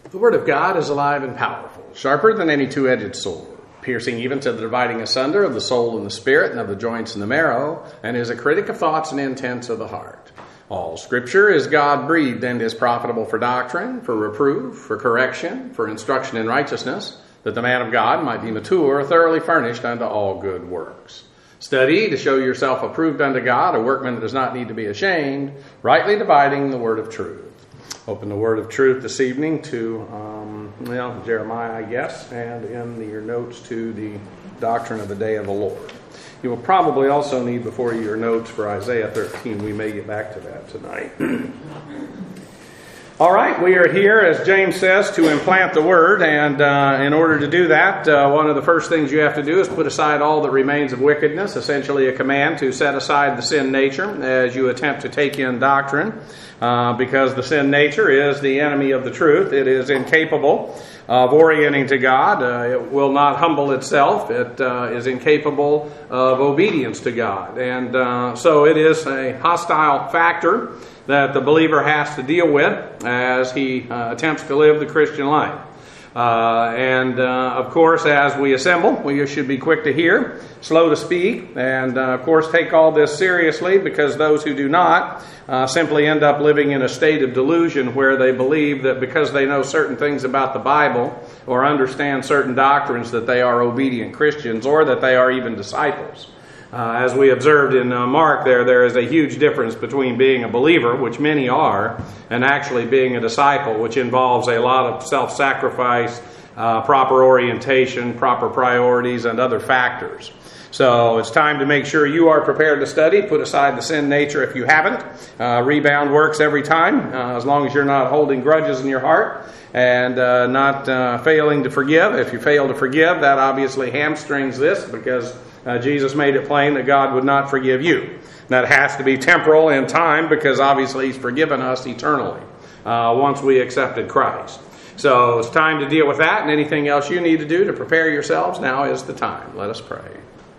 The Word of God is alive and powerful, sharper than any two-edged sword, piercing even to the dividing asunder of the soul and the spirit and of the joints and the marrow, and is a critic of thoughts and intents of the heart. All Scripture is God-breathed and is profitable for doctrine, for reproof, for correction, for instruction in righteousness, that the man of God might be mature, thoroughly furnished unto all good works. Study to show yourself approved unto God, a workman that does not need to be ashamed, rightly dividing the word of truth. Open the word of truth this evening to, Jeremiah, I guess, and in your notes to the doctrine of the day of the Lord. You will probably also need before you your notes for Isaiah 13. We may get back to that tonight. All right, we are here, as James says, to implant the Word, and in order to do that, one of the first things you have to do is put aside all that remains of wickedness, essentially a command to set aside the sin nature as you attempt to take in doctrine, because the sin nature is the enemy of the truth. It is incapable of orienting to God. It will not humble itself. It is incapable of obedience to God. And so it is a hostile factor that the believer has to deal with as he attempts to live the Christian life. Of course, as we assemble, we should be quick to hear, slow to speak, and of course take all this seriously, because those who do not simply end up living in a state of delusion where they believe that because they know certain things about the Bible or understand certain doctrines that they are obedient Christians or that they are even disciples. As we observed in Mark there is a huge difference between being a believer, which many are, and actually being a disciple, which involves a lot of self-sacrifice, proper orientation, proper priorities, and other factors. So it's time to make sure you are prepared to study. Put aside the sin nature if you haven't. Rebound works every time, as long as you're not holding grudges in your heart and not failing to forgive. If you fail to forgive, that obviously hamstrings this, because Jesus made it plain that God would not forgive you. That has to be temporal in time, because obviously He's forgiven us eternally once we accepted Christ. So it's time to deal with that, and anything else you need to do to prepare yourselves, now is the time. Let us pray.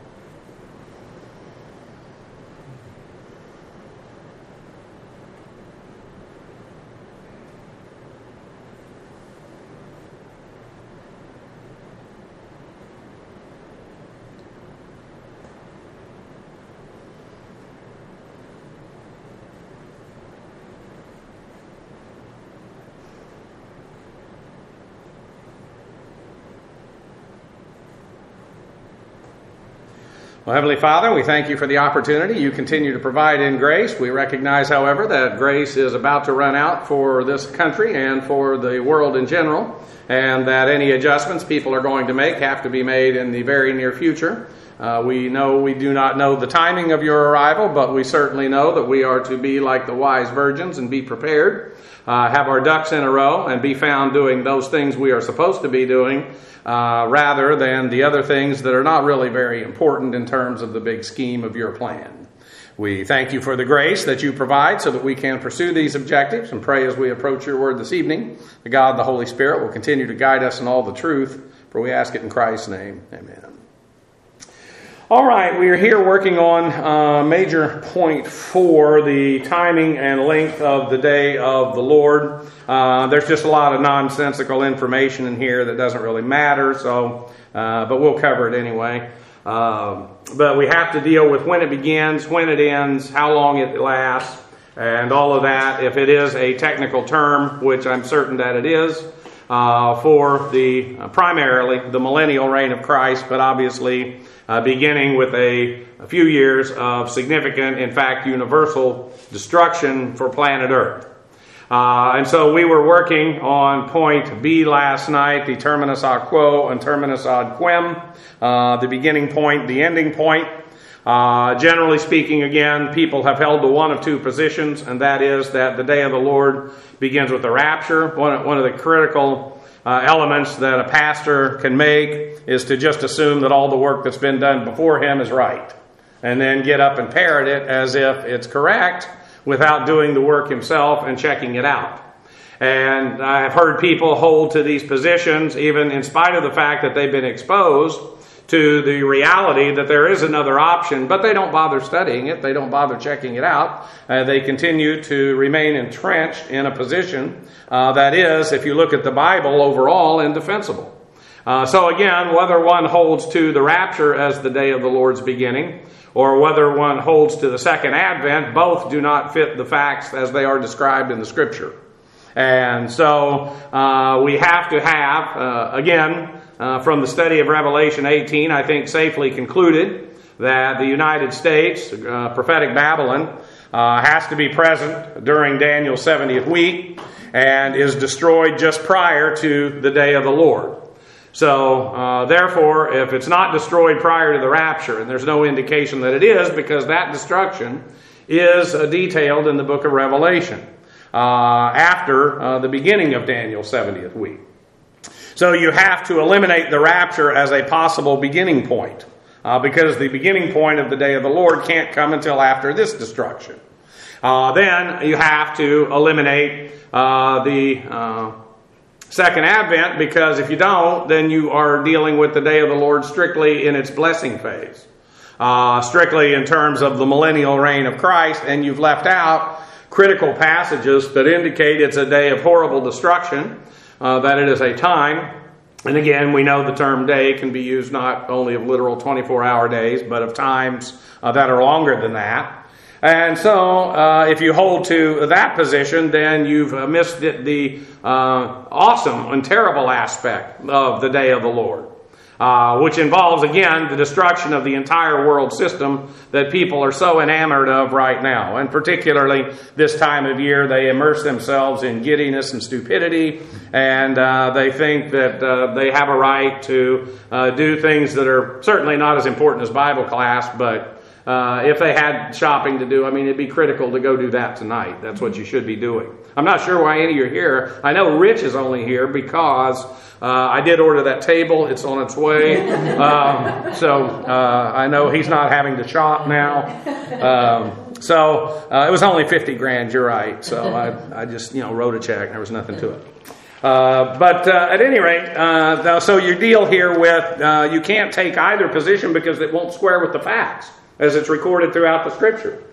Well, Heavenly Father, we thank you for the opportunity you continue to provide in grace. We recognize, however, that grace is about to run out for this country and for the world in general, and that any adjustments people are going to make have to be made in the very near future. We do not know the timing of your arrival, but we certainly know that we are to be like the wise virgins and be prepared, have our ducks in a row, and be found doing those things we are supposed to be doing, rather than the other things that are not really very important in terms of the big scheme of your plan. We thank you for the grace that you provide so that we can pursue these objectives, and pray as we approach your word this evening, the God, the Holy Spirit, will continue to guide us in all the truth, for we ask it in Christ's name. Amen. All right, we are here working on major point 4, the timing and length of the day of the Lord. There's just a lot of nonsensical information in here that doesn't really matter, but we'll cover it anyway. But we have to deal with when it begins, when it ends, how long it lasts, and all of that. If it is a technical term, which I'm certain that it is, for the primarily the millennial reign of Christ, but obviously beginning with a few years of significant, in fact, universal destruction for planet Earth. And so we were working on point B last night, the terminus ad quo and terminus ad quem, the beginning point, the ending point. Generally speaking, again, people have held to one of two positions, and that is that the day of the Lord begins with the rapture. One of the critical elements that a pastor can make is to just assume that all the work that's been done before him is right, and then get up and parrot it as if it's correct without doing the work himself and checking it out. And I have heard people hold to these positions even in spite of the fact that they've been exposed to the reality that there is another option, but they don't bother studying it. They don't bother checking it out. They continue to remain entrenched in a position that is, if you look at the Bible overall, indefensible. So again, whether one holds to the rapture as the day of the Lord's beginning, or whether one holds to the second advent, both do not fit the facts as they are described in the Scripture. And so we have to have, again, from the study of Revelation 18, I think safely concluded that the United States, prophetic Babylon, has to be present during Daniel's 70th week and is destroyed just prior to the day of the Lord. So, therefore, if it's not destroyed prior to the rapture, and there's no indication that it is, because that destruction is detailed in the book of Revelation after the beginning of Daniel's 70th week. So you have to eliminate the rapture as a possible beginning point, because the beginning point of the day of the Lord can't come until after this destruction. Then you have to eliminate the second advent, because if you don't, then you are dealing with the day of the Lord strictly in its blessing phase, strictly in terms of the millennial reign of Christ, and you've left out critical passages that indicate it's a day of horrible destruction, that it is a time. And again, we know the term day can be used not only of literal 24-hour days, but of times that are longer than that. And so, if you hold to that position, then you've missed the awesome and terrible aspect of the day of the Lord, which involves, again, the destruction of the entire world system that people are so enamored of right now. And particularly this time of year, they immerse themselves in giddiness and stupidity, and they think that they have a right to do things that are certainly not as important as Bible class, but if they had shopping to do, I mean, it'd be critical to go do that tonight. That's what you should be doing. I'm not sure why any of you are here. I know Rich is only here because I did order that table. It's on its way. So I know he's not having to shop now. So it was only $50,000. You're right. So I just, wrote a check. There was nothing to it. But at any rate, so your deal here with you can't take either position because it won't square with the facts as it's recorded throughout the Scripture.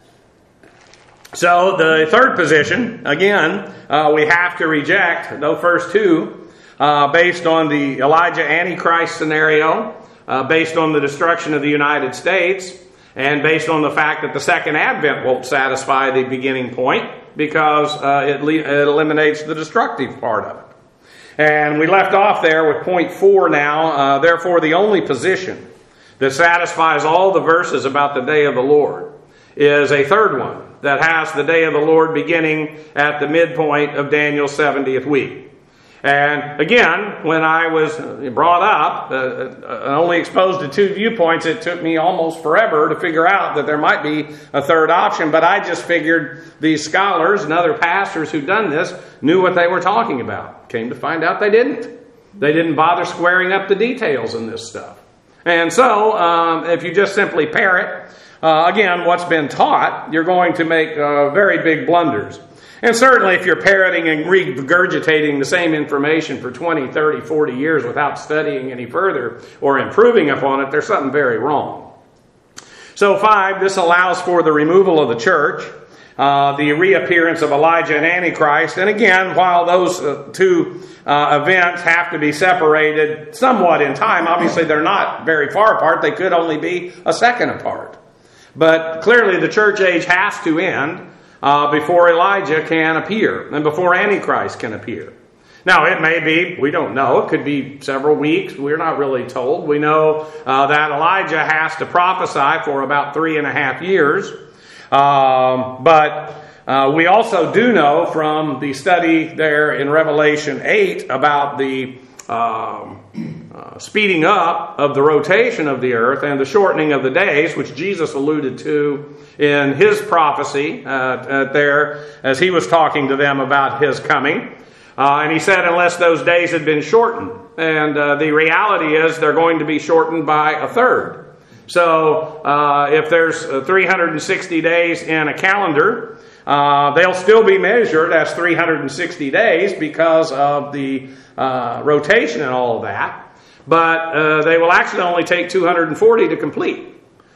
So the third position, again, we have to reject those first two based on the Elijah Antichrist scenario, based on the destruction of the United States, and based on the fact that the second advent won't satisfy the beginning point because it eliminates the destructive part of it. And we left off there with point 4 now. Therefore, the only position that satisfies all the verses about the day of the Lord is a third one that has the day of the Lord beginning at the midpoint of Daniel's 70th week. And again, when I was brought up, only exposed to two viewpoints, it took me almost forever to figure out that there might be a third option, but I just figured these scholars and other pastors who'd done this knew what they were talking about. Came to find out they didn't. They didn't bother squaring up the details in this stuff. And so, if you just simply parrot, again, what's been taught, you're going to make very big blunders. And certainly if you're parroting and regurgitating the same information for 20, 30, 40 years without studying any further or improving upon it, there's something very wrong. So 5, this allows for the removal of the church, the reappearance of Elijah and Antichrist. And again, while those two events have to be separated somewhat in time, obviously they're not very far apart. They could only be a second apart. But clearly the church age has to end before Elijah can appear and before Antichrist can appear. Now, it may be, we don't know, it could be several weeks. We're not really told. We know that Elijah has to prophesy for about 3.5 years. But we also do know from the study there in Revelation 8 about the speeding up of the rotation of the earth and the shortening of the days, which Jesus alluded to in his prophecy there as he was talking to them about his coming. And he said, unless those days had been shortened. And the reality is they're going to be shortened by a third. So if there's 360 days in a calendar, they'll still be measured as 360 days because of the rotation and all of that. but they will actually only take 240 to complete.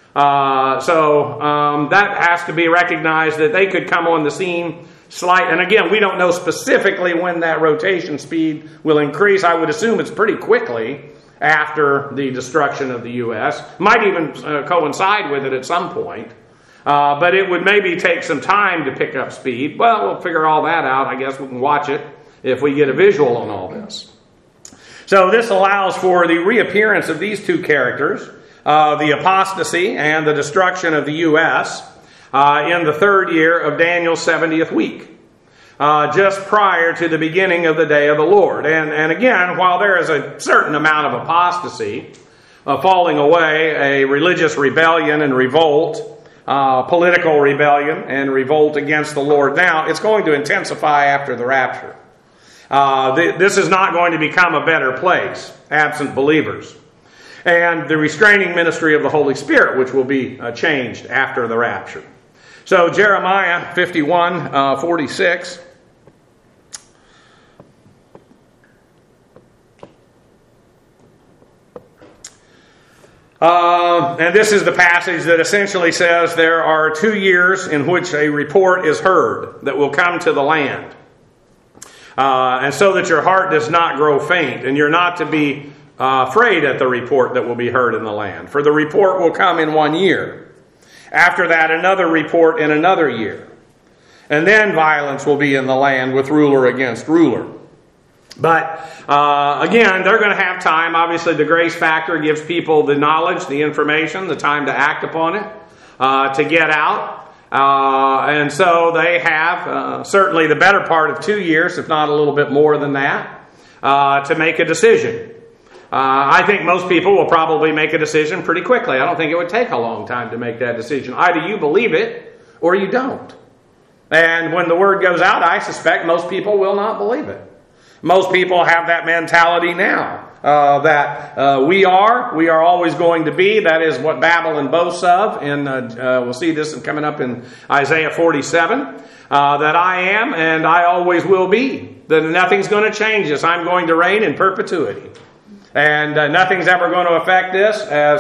So that has to be recognized, that they could come on the scene and again, we don't know specifically when that rotation speed will increase. I would assume it's pretty quickly after the destruction of the U.S. Might even coincide with it at some point. But it would maybe take some time to pick up speed. Well, we'll figure all that out. I guess we can watch it if we get a visual on all this. So this allows for the reappearance of these two characters, the apostasy and the destruction of the U.S., in the third year of Daniel's 70th week, just prior to the beginning of the day of the Lord. And again, while there is a certain amount of apostasy, falling away, a religious rebellion and revolt, political rebellion and revolt against the Lord now, it's going to intensify after the rapture. This is not going to become a better place, absent believers. And the restraining ministry of the Holy Spirit, which will be changed after the rapture. So Jeremiah 51:46. And this is the passage that essentially says there are 2 years in which a report is heard that will come to the land. And so that your heart does not grow faint, and you're not to be afraid at the report that will be heard in the land. For the report will come in 1 year. After that, another report in another year. And then violence will be in the land with ruler against ruler. But again, they're going to have time. Obviously, the grace factor gives people the knowledge, the information, the time to act upon it, to get out. And so they have certainly the better part of 2 years, if not a little bit more than that, to make a decision. I think most people will probably make a decision pretty quickly. I don't think it would take a long time to make that decision. Either you believe it or you don't. And when the word goes out, I suspect most people will not believe it. Most people have that mentality now, that we are always going to be. That is what Babylon boasts of. And we'll see this coming up in Isaiah 47, that I am and I always will be. That nothing's going to change this. I'm going to reign in perpetuity. And nothing's ever going to affect this, as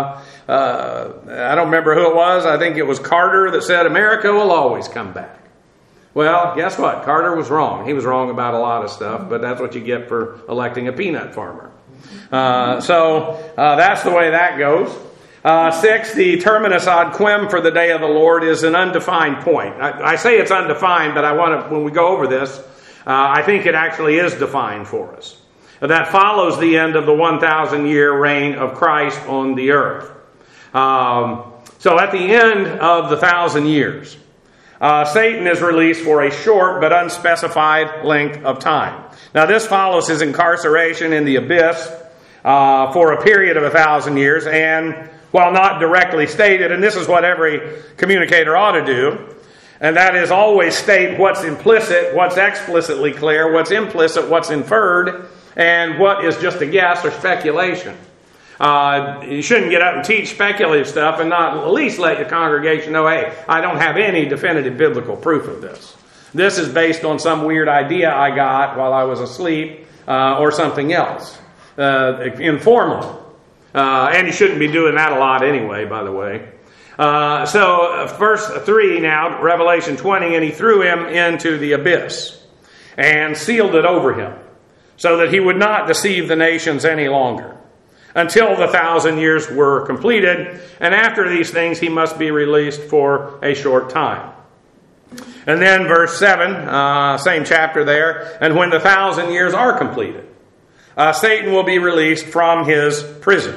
I don't remember who it was. I think it was Carter that said, America will always come back. Well, guess what? Carter was wrong. He was wrong about a lot of stuff, but that's what you get for electing a peanut farmer. So that's the way that goes. 6, the terminus ad quem for the day of the Lord is an undefined point. I say it's undefined, but I want to, when we go over this, I think it actually is defined for us. That follows the end of the 1,000-year reign of Christ on the earth. So at the end of the 1,000 years, Satan is released for a short but unspecified length of time. Now this follows his incarceration in the abyss for a period of 1,000 years, and while not directly stated, and this is what every communicator ought to do, and that is always state what's implicit, what's explicitly clear, what's implicit, what's inferred, and what is just a guess or speculation. You shouldn't get up and teach speculative stuff and not at least let your congregation know, hey, I don't have any definitive biblical proof of this. This is based on some weird idea I got while I was asleep or something else. Informal. And you shouldn't be doing that a lot anyway, by the way. So verse 3 now, Revelation 20, and he threw him into the abyss and sealed it over him, so that he would not deceive the nations any longer, until the 1,000 years were completed, and after these things he must be released for a short time. And then verse 7, same chapter there, and when the 1,000 years are completed, Satan will be released from his prison.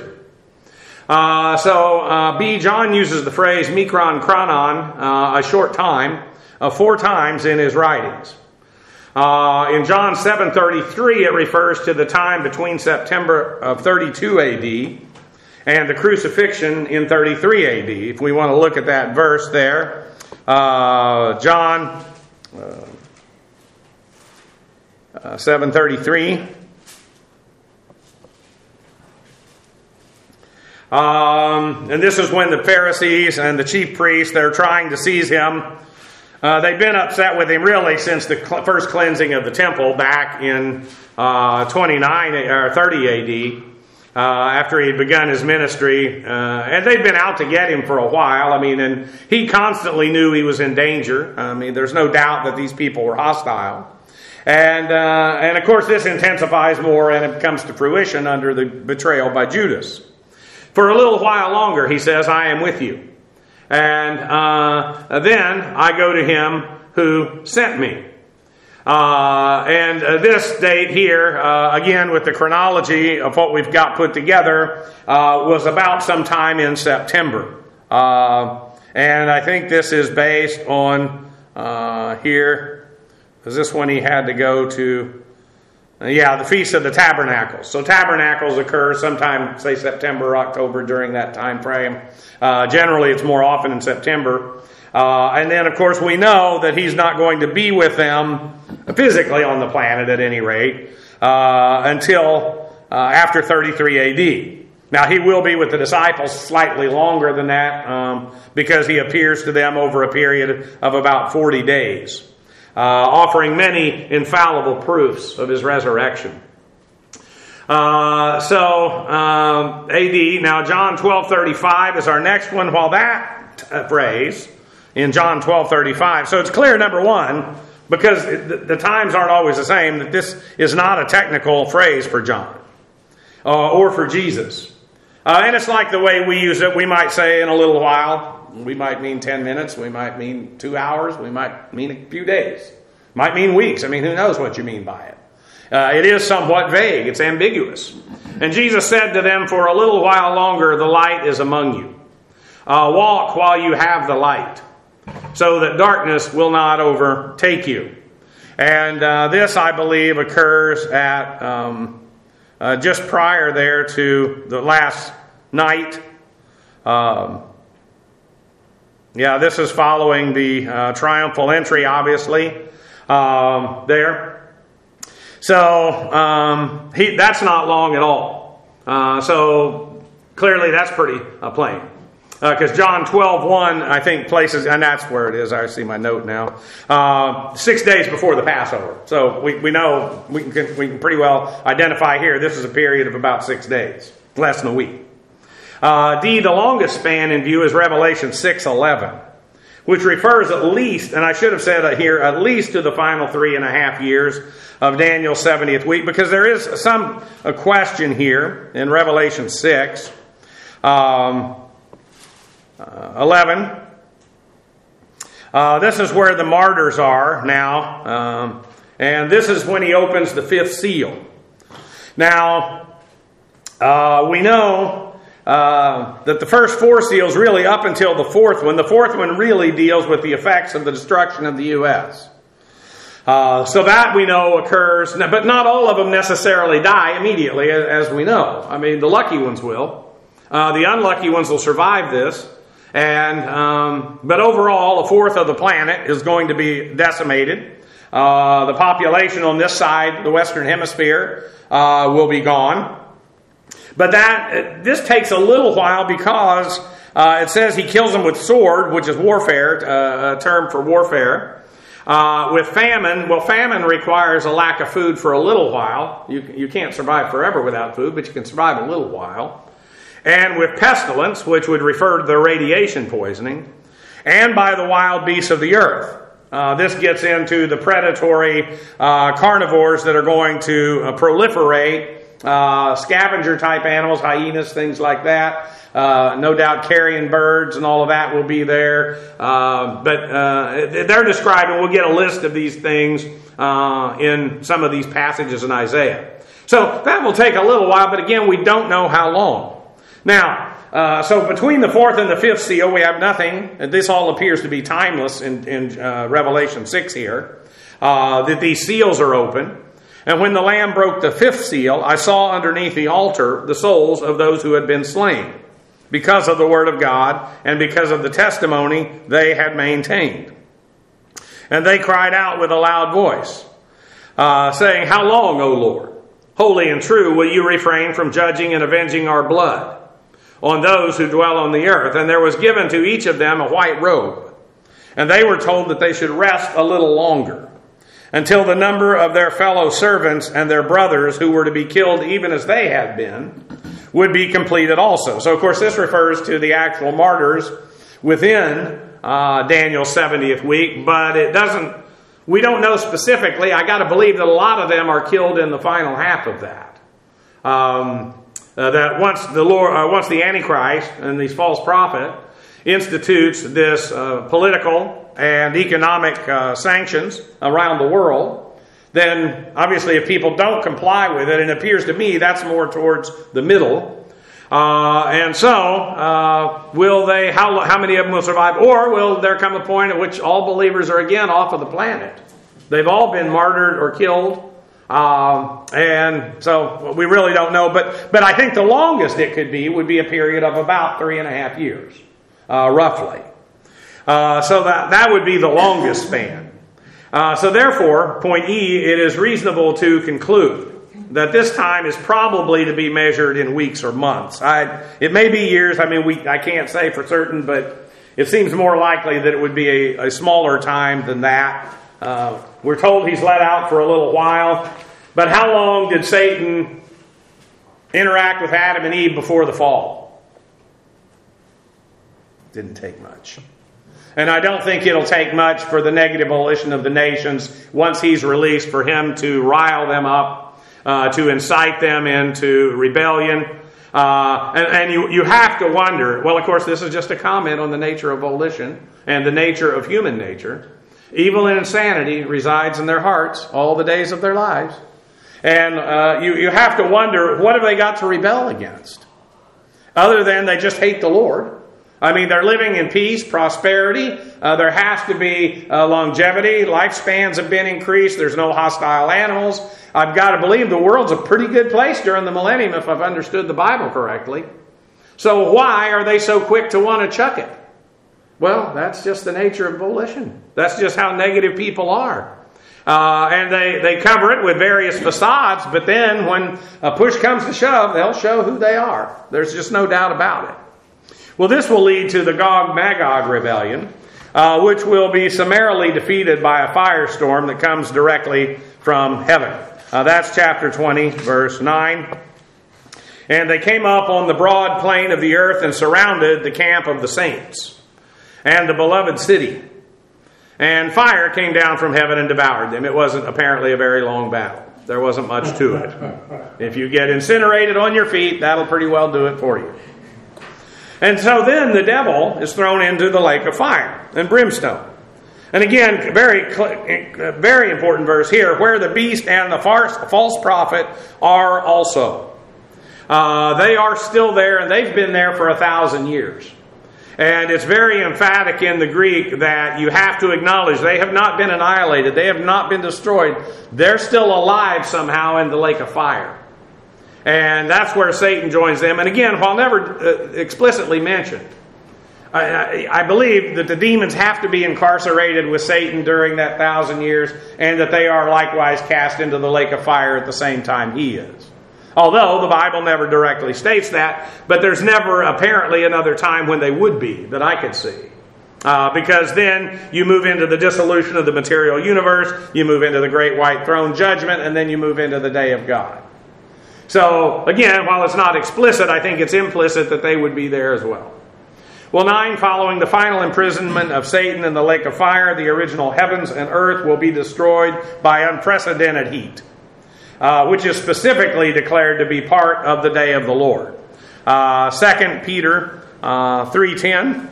John uses the phrase mikron chronon, a short time, 4 times in his writings. In John 7:33, it refers to the time between September of 32 AD and the crucifixion in 33 AD. If we want to look at that verse there, John 7:33. And this is when the Pharisees and the chief priests, they're trying to seize him. They've been upset with him really since the first cleansing of the temple back in 29 or 30 AD. after he'd begun his ministry. And they'd been out to get him for a while. And he constantly knew he was in danger. There's no doubt that these people were hostile. And of course, this intensifies more and it comes to fruition under the betrayal by Judas. For a little while longer, he says, I am with you. And then I go to him who sent me. This date here, again with the chronology of what we've got put together, was about sometime in September. And I think this is based on here. Is this when he had to go to? The Feast of the Tabernacles. So tabernacles occur sometime, say September, October, during that time frame. Generally, it's more often in September. And then, of course, we know that he's not going to be with them physically on the planet at any rate until after 33 AD. Now, he will be with the disciples slightly longer than that because he appears to them over a period of about 40 days, offering many infallible proofs of his resurrection. AD, now John 12:35 is our next one. While that phrase in John 12:35, so it's clear, number one, because the times aren't always the same, that this is not a technical phrase for John or for Jesus. And it's like the way we use it. We might say in a little while. We might mean 10 minutes. We might mean 2 hours. We might mean a few days. Might mean weeks. Who knows what you mean by it. It is somewhat vague. It's ambiguous. And Jesus said to them, for a little while longer, the light is among you. Walk while you have the light, so that darkness will not overtake you. And this, I believe, occurs at just prior there to the last night. This is following the triumphal entry, obviously, there. So that's not long at all. So clearly that's pretty plain. Because John 12:1, I think, places, and that's where it is. I see my note now. 6 days before the Passover. So we know, we can pretty well identify here, this is a period of about 6 days, less than a week. The longest span in view is Revelation 6:11, which refers at least, and I should have said here, at least to the final 3.5 years of Daniel's 70th week, because there is a question here in Revelation 6. 11. This is where the martyrs are now. And this is when he opens the 5th seal. Now, we know that the first 4 seals really up until the 4th one. The 4th one really deals with the effects of the destruction of the U.S. So that we know occurs, but not all of them necessarily die immediately, as we know. The lucky ones will. The unlucky ones will survive this. But overall, a fourth of the planet is going to be decimated. The population on this side, the Western Hemisphere, will be gone. But this takes a little while because it says he kills them with sword, which is warfare, a term for warfare. With famine, famine requires a lack of food for a little while. You can't survive forever without food, but you can survive a little while. And with pestilence, which would refer to the radiation poisoning, and by the wild beasts of the earth. This gets into the predatory carnivores that are going to proliferate, scavenger-type animals, hyenas, things like that. No doubt carrion birds and all of that will be there. But they're describing, we'll get a list of these things in some of these passages in Isaiah. So that will take a little while, but again, we don't know how long. Now, so between the 4th and the 5th seal, we have nothing. This all appears to be timeless in Revelation 6 here, that these seals are open. And when the Lamb broke the 5th seal, I saw underneath the altar the souls of those who had been slain, because of the word of God and because of the testimony they had maintained. And they cried out with a loud voice, saying, "How long, O Lord, holy and true, will you refrain from judging and avenging our blood on those who dwell on the earth?" And there was given to each of them a white robe. And they were told that they should rest a little longer, until the number of their fellow servants and their brothers who were to be killed even as they had been, would be completed also. So, of course, this refers to the actual martyrs within Daniel's 70th week, but we don't know specifically. I got to believe that a lot of them are killed in the final half of that. That once the Antichrist and these false prophet institutes this political and economic sanctions around the world, then obviously if people don't comply with it, and it appears to me that's more towards the middle, and so will they? How many of them will survive? Or will there come a point at which all believers are again off of the planet? They've all been martyred or killed, and so we really don't know. But I think the longest it could be would be a period of about 3.5 years, roughly. So that would be the longest span. So therefore, point E, it is reasonable to conclude that this time is probably to be measured in weeks or months. It may be years. I can't say for certain, but it seems more likely that it would be a smaller time than that. We're told he's let out for a little while. But how long did Satan interact with Adam and Eve before the fall? Didn't take much. And I don't think it'll take much for the negative volition of the nations, once he's released, for him to rile them up, to incite them into rebellion. And you have to wonder, well, of course, this is just a comment on the nature of volition and the nature of human nature. Evil and insanity resides in their hearts all the days of their lives. And you have to wonder, what have they got to rebel against? Other than they just hate the Lord. They're living in peace, prosperity. There has to be longevity. Lifespans have been increased. There's no hostile animals. I've got to believe the world's a pretty good place during the millennium, if I've understood the Bible correctly. So why are they so quick to want to chuck it? Well, that's just the nature of volition. That's just how negative people are. And they cover it with various facades, but then when a push comes to shove, they'll show who they are. There's just no doubt about it. Well, this will lead to the Gog-Magog rebellion, which will be summarily defeated by a firestorm that comes directly from heaven. That's chapter 20, verse 9. And they came up on the broad plain of the earth and surrounded the camp of the saints and the beloved city. And fire came down from heaven and devoured them. It wasn't apparently a very long battle. There wasn't much to it. If you get incinerated on your feet, that'll pretty well do it for you. And so then the devil is thrown into the lake of fire and brimstone. And again, very important verse here, where the beast and the false prophet are also. They are still there, and they've been there for 1,000 years. And it's very emphatic in the Greek that you have to acknowledge they have not been annihilated. They have not been destroyed. They're still alive somehow in the lake of fire. And that's where Satan joins them. And again, while never explicitly mentioned, I believe that the demons have to be incarcerated with Satan during that 1,000 years, and that they are likewise cast into the lake of fire at the same time he is. Although the Bible never directly states that, but there's never apparently another time when they would be that I could see. Because then you move into the dissolution of the material universe, you move into the great white throne judgment, and then you move into the day of God. So, again, while it's not explicit, I think it's implicit that they would be there as well. Well, 9, following the final imprisonment of Satan in the lake of fire, the original heavens and earth will be destroyed by unprecedented heat, which is specifically declared to be part of the day of the Lord. 2 Peter 3:10.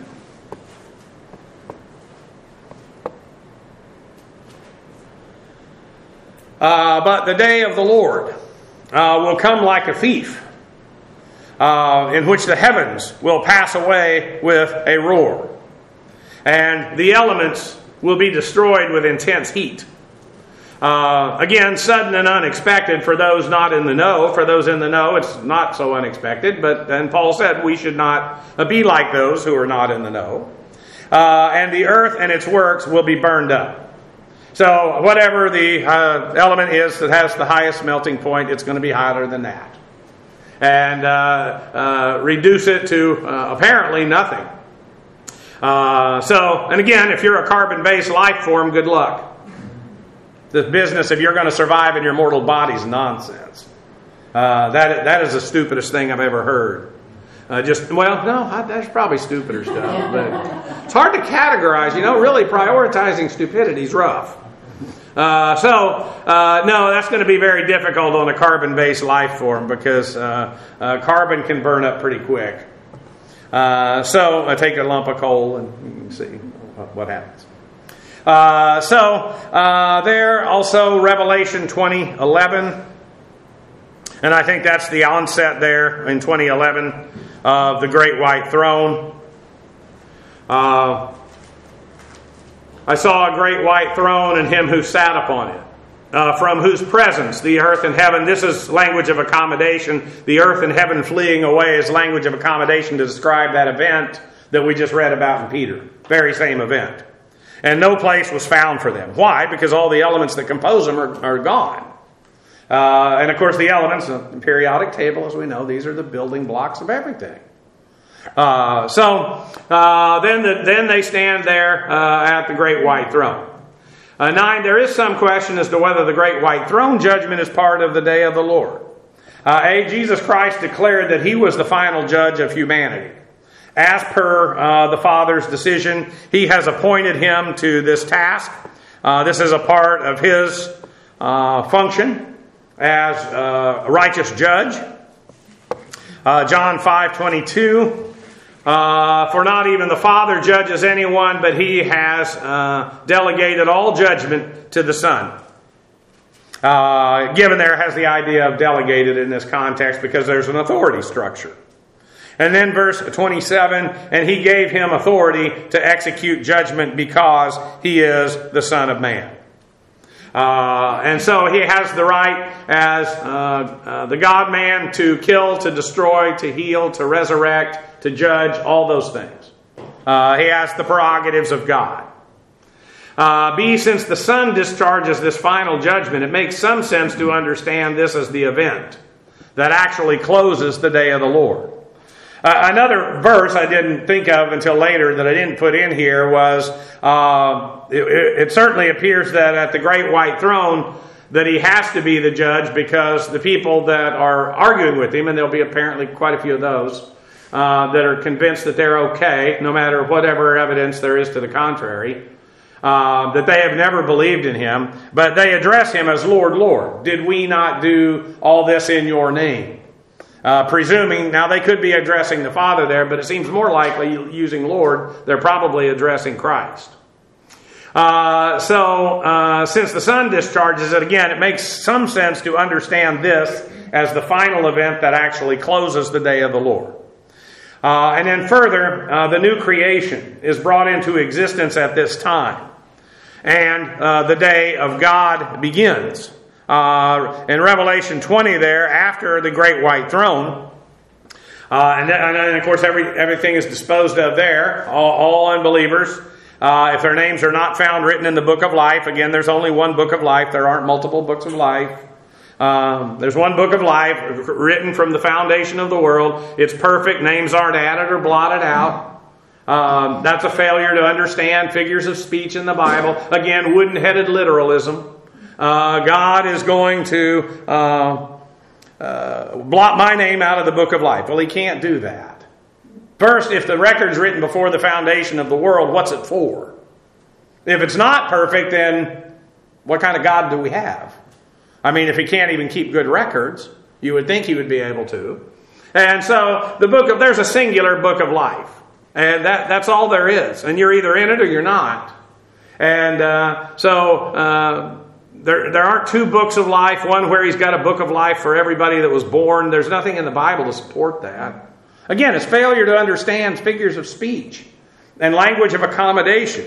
But the day of the Lord will come like a thief, in which the heavens will pass away with a roar, and the elements will be destroyed with intense heat. Again, sudden and unexpected for those not in the know. For those in the know, it's not so unexpected, but then Paul said we should not be like those who are not in the know. And the earth and its works will be burned up. So whatever the element is that has the highest melting point, it's going to be hotter than that. And reduce it to apparently nothing. And again, if you're a carbon-based life form, good luck. The business, if you're going to survive in your mortal body, is nonsense. That is the stupidest thing I've ever heard. That's probably stupider stuff. But it's hard to categorize. Really prioritizing stupidity is rough. No, that's going to be very difficult on a carbon-based life form because carbon can burn up pretty quick. So I take a lump of coal and see what happens. There also Revelation 20:11, and I think that's the onset there in 20:11 of the great white throne. I saw a great white throne and him who sat upon it, from whose presence the earth and heaven, this is language of accommodation, the earth and heaven fleeing away is language of accommodation to describe that event that we just read about in Peter. Very same event. And no place was found for them. Why? Because all the elements that compose them are gone. And of course the elements, the periodic table, as we know, these are the building blocks of everything. Then they stand there at the great white throne. 9, there is some question as to whether the great white throne judgment is part of the day of the Lord. Jesus Christ declared that he was the final judge of humanity. As per the Father's decision, he has appointed him to this task. This is a part of his function as a righteous judge. John 5:22. For not even the Father judges anyone, but he has delegated all judgment to the Son. Given there has the idea of delegated in this context because there's an authority structure. And then verse 27, and he gave him authority to execute judgment because he is the Son of Man. And so he has the right as the God-man to kill, to destroy, to heal, to resurrect, to judge, all those things. He has the prerogatives of God. B, since the Son discharges this final judgment, it makes some sense to understand this as the event that actually closes the day of the Lord. Another verse I didn't think of until later that I didn't put in here was, it certainly appears that at the great white throne that he has to be the judge because the people that are arguing with him, and there'll be apparently quite a few of those, that are convinced that they're okay, no matter whatever evidence there is to the contrary, that they have never believed in him, but they address him as Lord, Lord. Did we not do all this in your name? Presuming, now they could be addressing the Father there, but it seems more likely using Lord, they're probably addressing Christ. Since the Son discharges it, again, it makes some sense to understand this as the final event that actually closes the day of the Lord. And then further, the new creation is brought into existence at this time. And the day of God begins. In Revelation 20 there, after the great white throne, and of course everything is disposed of there, all unbelievers, if their names are not found written in the book of life. Again, there's only one book of life, there aren't multiple books of life. There's one book of life written from the foundation of the world. It's perfect, names aren't added or blotted out. That's a failure to understand figures of speech in the Bible. Again, wooden-headed literalism. God is going to blot my name out of the book of life. Well, he can't do that. First, if the record's written before the foundation of the world, what's it for? If it's not perfect, then what kind of God do we have? I mean, if he can't even keep good records, you would think he would be able to. And so there's a singular book of life. And that's all there is. And you're either in it or you're not. And there aren't two books of life, one where he's got a book of life for everybody that was born. There's nothing in the Bible to support that. Again, it's failure to understand figures of speech and language of accommodation.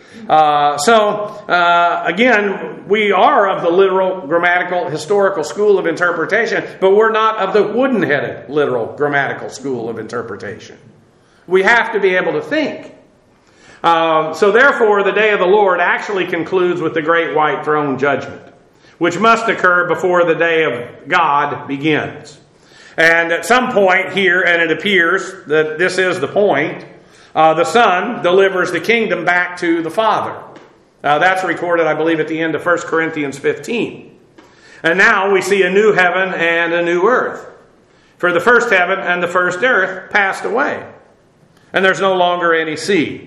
Again, we are of the literal, grammatical, historical school of interpretation, but we're not of the wooden-headed literal, grammatical school of interpretation. We have to be able to think. So therefore, the day of the Lord actually concludes with the great white throne judgment, which must occur before the day of God begins. And at some point here, and it appears that this is the point, the Son delivers the kingdom back to the Father. That's recorded, I believe, at the end of 1 Corinthians 15. And now we see a new heaven and a new earth. For the first heaven and the first earth passed away, and there's no longer any sea.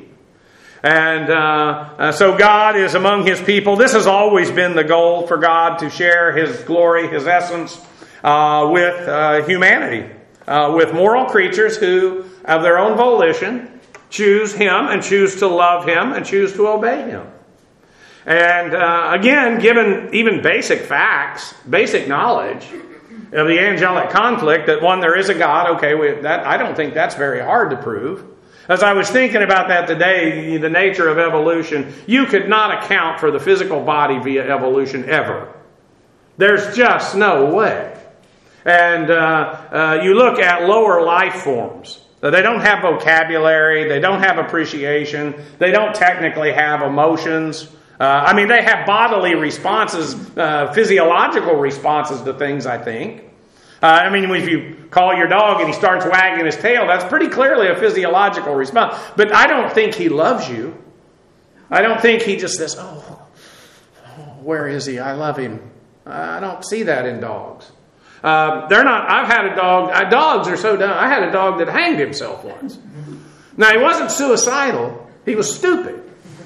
And so God is among His people. This has always been the goal for God, to share His glory, His essence with humanity, with moral creatures who, of their own volition, choose Him and choose to love Him and choose to obey Him. And again, given even basic facts, basic knowledge of the angelic conflict, that one, there is a God, okay, I don't think that's very hard to prove. As I was thinking about that today, the nature of evolution, you could not account for the physical body via evolution ever. There's just no way. And you look at lower life forms. They don't have vocabulary. They don't have appreciation. They don't technically have emotions. They have bodily responses, physiological responses to things, I think. If you call your dog and he starts wagging his tail, that's pretty clearly a physiological response. But I don't think he loves you. I don't think he just says, oh, where is he? I love him. I don't see that in dogs. They're not. I've had a dog. Dogs are so dumb. I had a dog that hanged himself once. Now, he wasn't suicidal. He was stupid.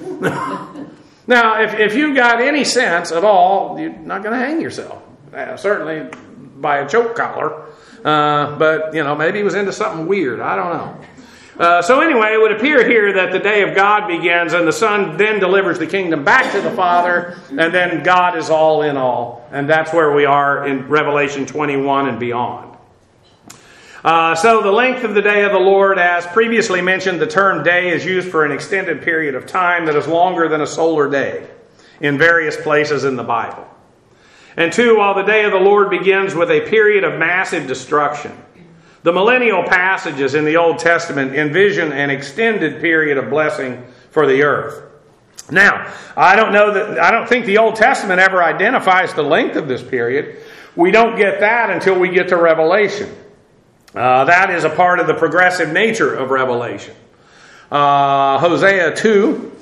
Now, if you've got any sense at all, you're not going to hang yourself. Certainly by a choke collar. But, maybe he was into something weird. I don't know. So anyway, it would appear here that the day of God begins, and the Son then delivers the kingdom back to the Father, and then God is all in all. And that's where we are in Revelation 21 and beyond. So the length of the day of the Lord, as previously mentioned, the term day is used for an extended period of time that is longer than a solar day in various places in the Bible. And two, while the day of the Lord begins with a period of massive destruction, the millennial passages in the Old Testament envision an extended period of blessing for the earth. Now, I don't think the Old Testament ever identifies the length of this period. We don't get that until we get to Revelation. That is a part of the progressive nature of Revelation. Hosea 2,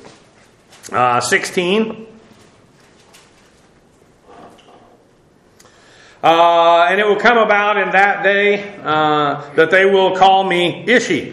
16. And it will come about in that day that they will call me Ishi,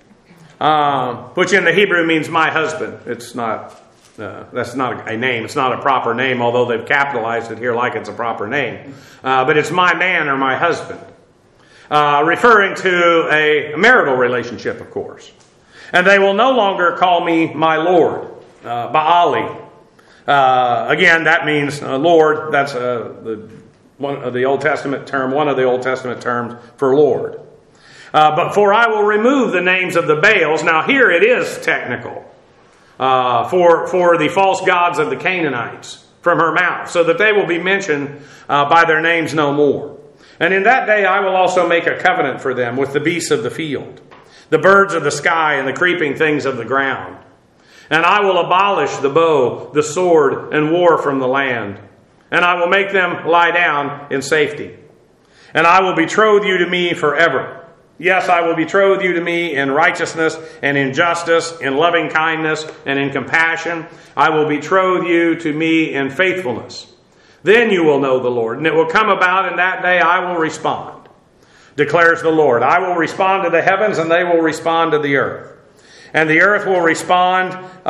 which in the Hebrew means my husband. It's not. That's not a name. It's not a proper name, although they've capitalized it here like it's a proper name. But it's my man or my husband, referring to a marital relationship, of course. And they will no longer call me my Lord, Baali. Again, that means Lord. That's one of the Old Testament terms for Lord. But for I will remove the names of the Baals. Now here it is technical. For the false gods of the Canaanites from her mouth, so that they will be mentioned by their names no more. And in that day I will also make a covenant for them with the beasts of the field, the birds of the sky, and the creeping things of the ground. And I will abolish the bow, the sword, and war from the land. And I will make them lie down in safety. And I will betroth you to me forever. Yes, I will betroth you to me in righteousness and in justice, in loving kindness and in compassion. I will betroth you to me in faithfulness. Then you will know the Lord. And it will come about in that day I will respond, declares the Lord. I will respond to the heavens, and they will respond to the earth. And the earth will respond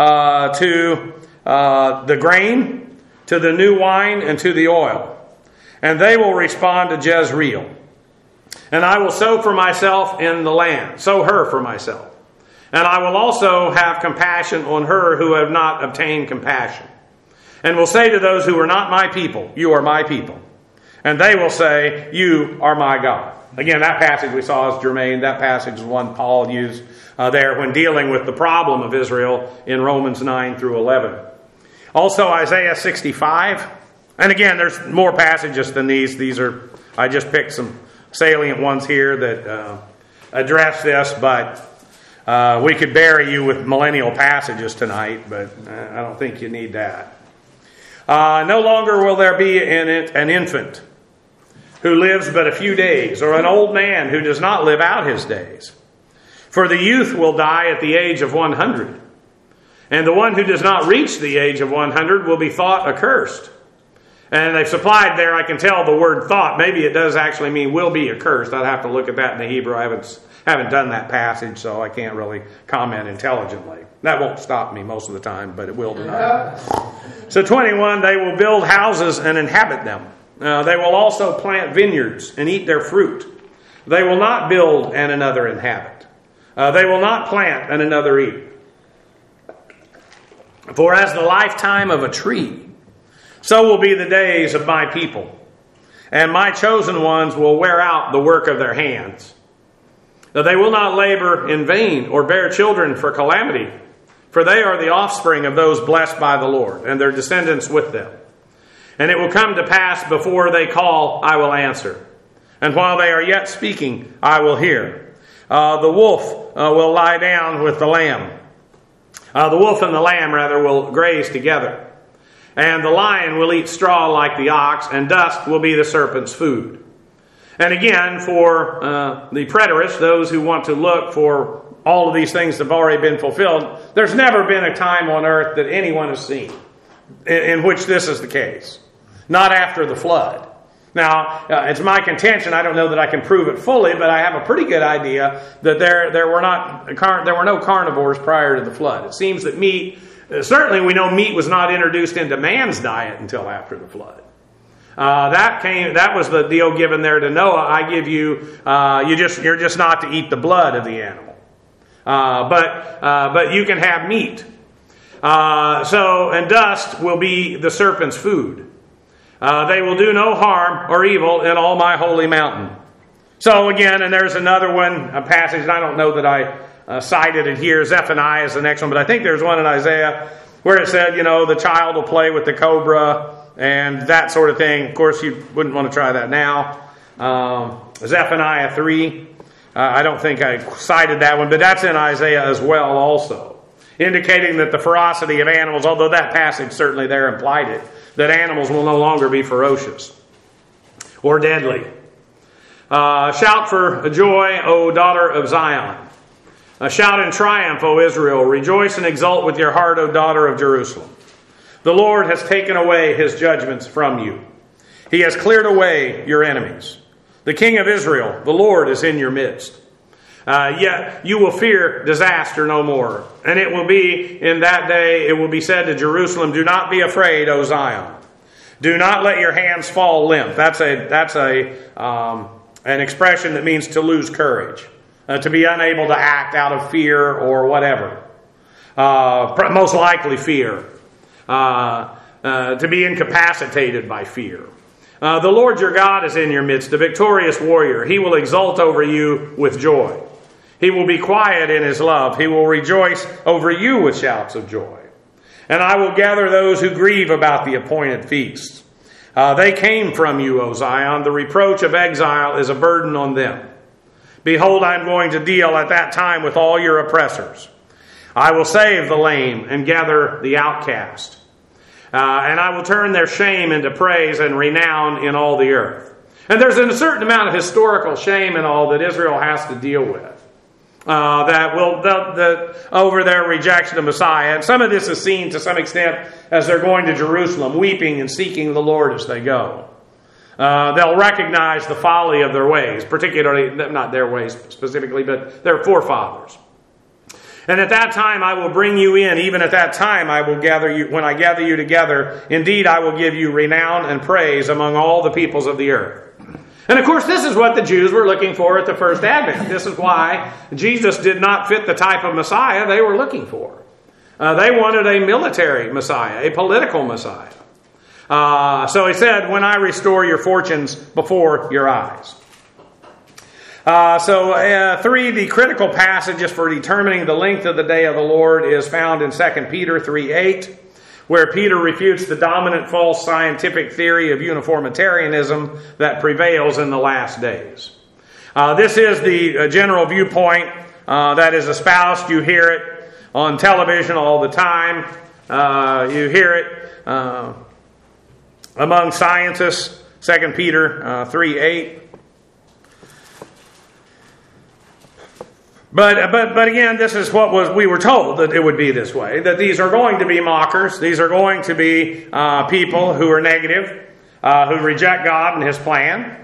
to the grain, to the new wine, and to the oil. And they will respond to Jezreel. And I will sow for myself in the land, sow her for myself. And I will also have compassion on her who have not obtained compassion. And will say to those who are not my people, you are my people. And they will say, you are my God. Again, that passage we saw is germane. That passage is one Paul used there when dealing with the problem of Israel in Romans 9 through 11. Also Isaiah 65. And again, there's more passages than these. I just picked some salient ones here that address this, but we could bury you with millennial passages tonight, but I don't think you need that. No longer will there be in it an infant who lives but a few days, or an old man who does not live out his days. For the youth will die at the age of 100, and the one who does not reach the age of 100 will be thought accursed. And they've supplied there, I can tell, the word thought. Maybe it does actually mean will be accursed. I'd have to look at that in the Hebrew. I haven't done that passage, so I can't really comment intelligently. That won't stop me most of the time, but it will tonight. So 21, they will build houses and inhabit them. They will also plant vineyards and eat their fruit. They will not build and another inhabit. They will not plant and another eat. For as the lifetime of a tree, so will be the days of my people. And my chosen ones will wear out the work of their hands. They will not labor in vain or bear children for calamity. For they are the offspring of those blessed by the Lord, and their descendants with them. And it will come to pass before they call, I will answer. And while they are yet speaking, I will hear. The wolf will lie down with the lamb. The wolf and the lamb, rather, will graze together. And the lion will eat straw like the ox, and dust will be the serpent's food. And again, for the preterists, those who want to look for all of these things that have already been fulfilled, there's never been a time on earth that anyone has seen in which this is the case. Not after the flood. Now, it's my contention, I don't know that I can prove it fully, but I have a pretty good idea that there were no carnivores prior to the flood. It seems that meat, certainly we know meat was not introduced into man's diet until after the flood. That was the deal given there to Noah. I give you, you're just not to eat the blood of the animal. But you can have meat. And dust will be the serpent's food. They will do no harm or evil in all my holy mountain. So again, and there's another one, a passage, and I don't know that I cited it here. Zephaniah is the next one, but I think there's one in Isaiah where it said, the child will play with the cobra and that sort of thing. Of course, you wouldn't want to try that now. Zephaniah 3. I don't think I cited that one, but that's in Isaiah as well also. Indicating that the ferocity of animals, although that passage certainly there implied it, that animals will no longer be ferocious or deadly. Shout for joy, O daughter of Zion. Shout in triumph, O Israel. Rejoice and exult with your heart, O daughter of Jerusalem. The Lord has taken away his judgments from you. He has cleared away your enemies. The King of Israel, the Lord, is in your midst. Yet you will fear disaster no more. And it will be in that day, it will be said to Jerusalem, do not be afraid, O Zion. Do not let your hands fall limp. That's an expression that means to lose courage. To be unable to act out of fear or whatever. Most likely fear. To be incapacitated by fear. The Lord your God is in your midst, the victorious warrior. He will exult over you with joy. He will be quiet in his love. He will rejoice over you with shouts of joy. And I will gather those who grieve about the appointed feasts. They came from you, O Zion. The reproach of exile is a burden on them. Behold, I am going to deal at that time with all your oppressors. I will save the lame and gather the outcast. And I will turn their shame into praise and renown in all the earth. And there's a certain amount of historical shame and all that Israel has to deal with. Over their rejection of Messiah. And some of this is seen to some extent as they're going to Jerusalem, weeping and seeking the Lord as they go. They'll recognize the folly of their ways, particularly, not their ways specifically, but their forefathers. And at that time I will bring you in. Even at that time I will gather you. When I gather you together, indeed I will give you renown and praise among all the peoples of the earth. And of course this is what the Jews were looking for at the first advent. This is why Jesus did not fit the type of Messiah they were looking for. They wanted a military Messiah, a political Messiah. So he said, when I restore your fortunes before your eyes. 3, the critical passages for determining the length of the day of the Lord is found in 2 Peter 3:8, where Peter refutes the dominant false scientific theory of uniformitarianism that prevails in the last days. This is the general viewpoint that is espoused. You hear it on television all the time. You hear it among scientists. 2 Peter 3:8. But again, this is what we were told, that it would be this way. That these are going to be mockers. These are going to be people who are negative. who reject God and His plan.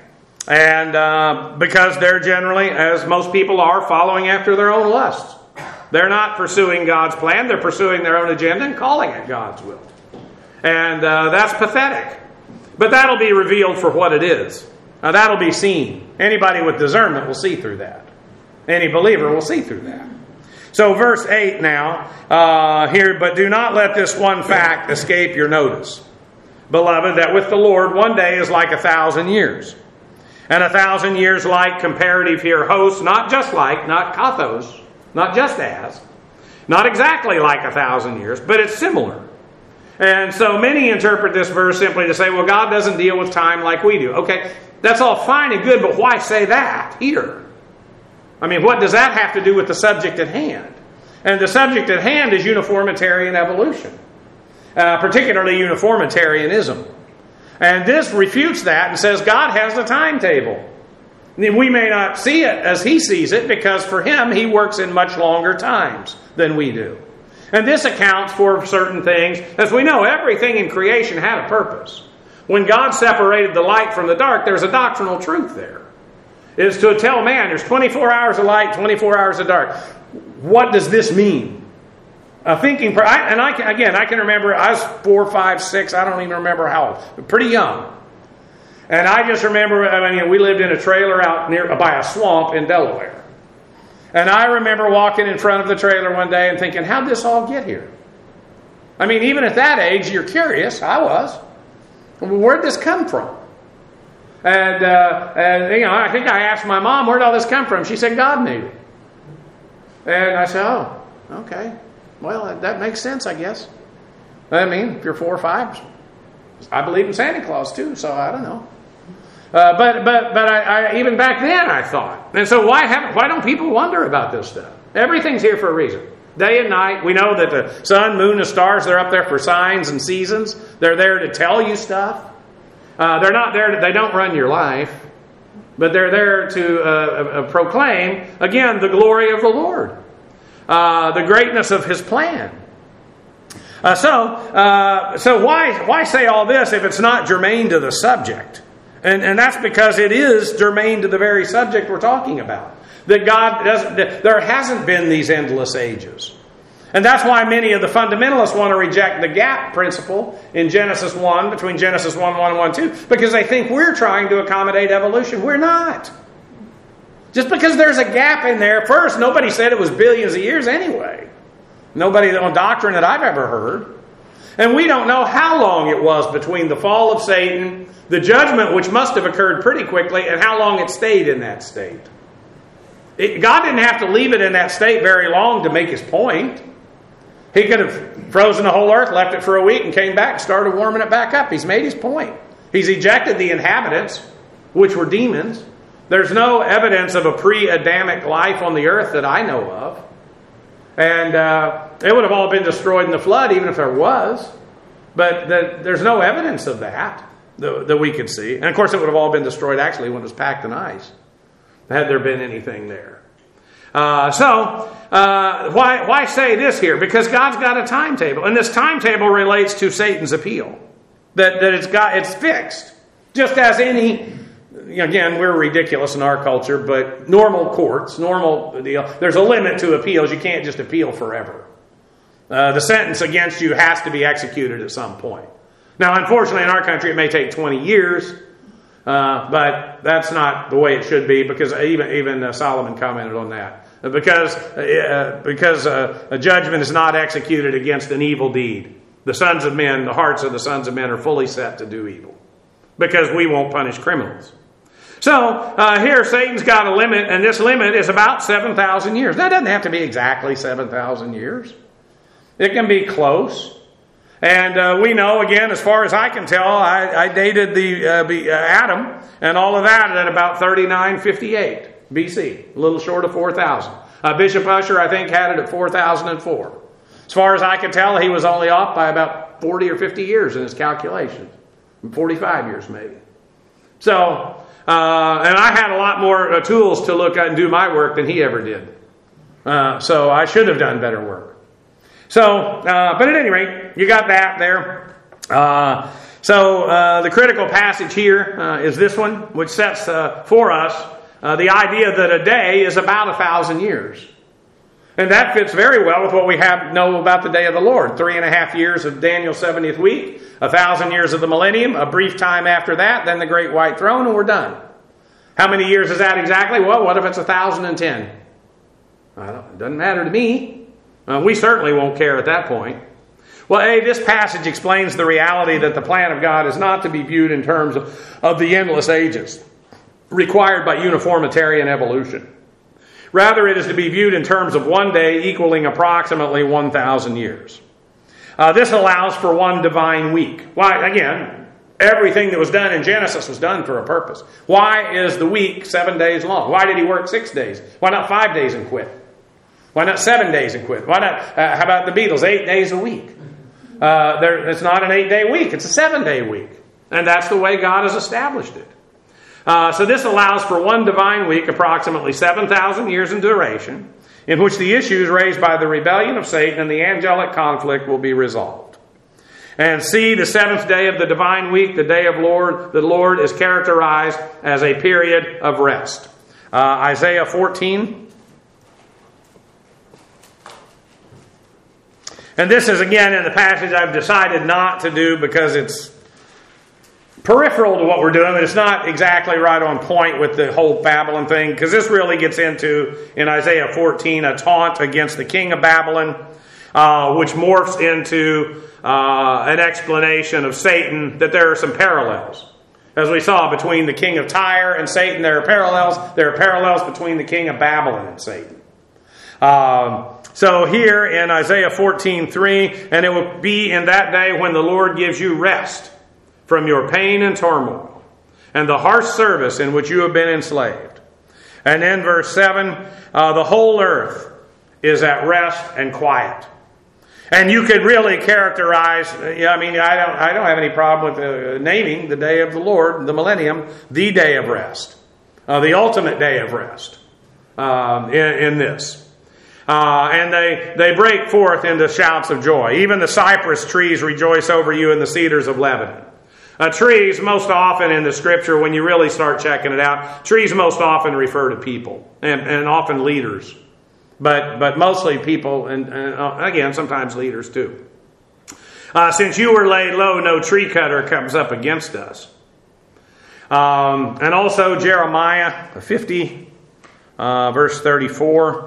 And because they're generally, as most people are, following after their own lusts. They're not pursuing God's plan. They're pursuing their own agenda and calling it God's will. And that's pathetic. But that'll be revealed for what it is. Now that'll be seen. Anybody with discernment will see through that. Any believer will see through that. So verse 8 now, here, but do not let this one fact escape your notice, beloved, that with the Lord 1 day is like 1,000 years. And 1,000 years like comparative here hosts, not just like, not kathos, not just as, not exactly like 1,000 years, but it's similar. And so many interpret this verse simply to say, well, God doesn't deal with time like we do. Okay, that's all fine and good, but why say that here? I mean, what does that have to do with the subject at hand? And the subject at hand is uniformitarian evolution, particularly uniformitarianism. And this refutes that and says God has a timetable. We may not see it as He sees it because for Him, He works in much longer times than we do. And this accounts for certain things. As we know, everything in creation had a purpose. When God separated the light from the dark, there's a doctrinal truth there. It is to tell man there's 24 hours of light, 24 hours of dark. What does this mean? I can remember, I was 4, 5, 6, I don't even remember how old, pretty young. And I just remember, we lived in a trailer out by a swamp in Delaware. And I remember walking in front of the trailer one day and thinking, how'd this all get here? I mean, even at that age, you're curious. I was. Where'd this come from? And I think I asked my mom, where'd all this come from? She said, God made it. And I said, oh, okay. Well, that makes sense, I guess. I mean, if you're 4 or 5, I believe in Santa Claus too, so I don't know. But I even back then I thought. And so why don't people wonder about this stuff? Everything's here for a reason. Day and night. We know that the sun, moon, and stars, they're up there for signs and seasons. They're there to tell you stuff. They're not there. They don't run your life. But they're there to proclaim, again, the glory of the Lord. The greatness of His plan. So why say all this if it's not germane to the subject? And that's because it is germane to the very subject we're talking about. There hasn't been these endless ages. And that's why many of the fundamentalists want to reject the gap principle in Genesis 1, between Genesis 1:1 and 1:2, because they think we're trying to accommodate evolution. We're not. Just because there's a gap in there, first, nobody said it was billions of years anyway. Nobody on doctrine that I've ever heard. And we don't know how long it was between the fall of Satan, the judgment, which must have occurred pretty quickly, and how long it stayed in that state. God didn't have to leave it in that state very long to make His point. He could have frozen the whole earth, left it for a week, and came back and started warming it back up. He's made His point. He's ejected the inhabitants, which were demons. There's no evidence of a pre-Adamic life on the earth that I know of. And it would have all been destroyed in the flood, even if there was. But there's no evidence of that we could see. And of course, it would have all been destroyed actually when it was packed in ice, had there been anything there. Why say this here? Because God's got a timetable. And this timetable relates to Satan's appeal. That it's fixed. Just as any... Again, we're ridiculous in our culture, but normal courts, there's a limit to appeals. You can't just appeal forever. The sentence against you has to be executed at some point. Now, unfortunately, in our country, it may take 20 years, but that's not the way it should be, because even Solomon commented on that. Because a judgment is not executed against an evil deed. The hearts of the sons of men are fully set to do evil, because we won't punish criminals. So, here Satan's got a limit, and this limit is about 7,000 years. That doesn't have to be exactly 7,000 years. It can be close. And we know, again, as far as I can tell, I dated the Adam and all of that at about 3958 BC, a little short of 4,000. Bishop Ussher, I think, had it at 4004. As far as I can tell, he was only off by about 40 or 50 years in his calculations. 45 years, maybe. So... and I had a lot more tools to look at and do my work than he ever did. So I should have done better work. So, but at any rate, you got that there. So the critical passage here is this one, which sets for us the idea that a day is about 1,000 years. And that fits very well with what we know about the day of the Lord. 3.5 years of Daniel's 70th week, 1,000 years of the millennium, a brief time after that, then the great white throne, and we're done. How many years is that exactly? Well, what if it's 1,010? It doesn't matter to me. We certainly won't care at that point. Well, this passage explains the reality that the plan of God is not to be viewed in terms of the endless ages required by uniformitarian evolution. Rather, it is to be viewed in terms of one day equaling approximately 1,000 years. This allows for one divine week. Why, again, everything that was done in Genesis was done for a purpose. Why is the week 7 days long? Why did he work 6 days? Why not 5 days and quit? Why not 7 days and quit? Why not, how about the Beatles, 8 days a week? It's not an 8-day week, it's a 7-day week. And that's the way God has established it. So this allows for one divine week, approximately 7,000 years in duration, in which the issues raised by the rebellion of Satan and the angelic conflict will be resolved. And see, the seventh day of the divine week, the day of the Lord, is characterized as a period of rest. Isaiah 14. And this is, again, in the passage I've decided not to do because it's peripheral to what we're doing, but it's not exactly right on point with the whole Babylon thing, because this really gets into, in Isaiah 14, a taunt against the king of Babylon, which morphs into an explanation of Satan, that there are some parallels. As we saw between the king of Tyre and Satan, there are parallels. There are parallels between the king of Babylon and Satan. So here in Isaiah 14:3, and it will be in that day when the Lord gives you rest from your pain and turmoil, and the harsh service in which you have been enslaved. And then verse 7, the whole earth is at rest and quiet. And you could really characterize, I don't have any problem with naming the day of the Lord, the millennium, the day of rest. The ultimate day of rest in this. And they break forth into shouts of joy. Even the cypress trees rejoice over you and the cedars of Lebanon. Trees, most often in the scripture, when you really start checking it out, trees most often refer to people and often leaders. But mostly people, and again, sometimes leaders too. Since you were laid low, no tree cutter comes up against us. And also Jeremiah 50, verse 34.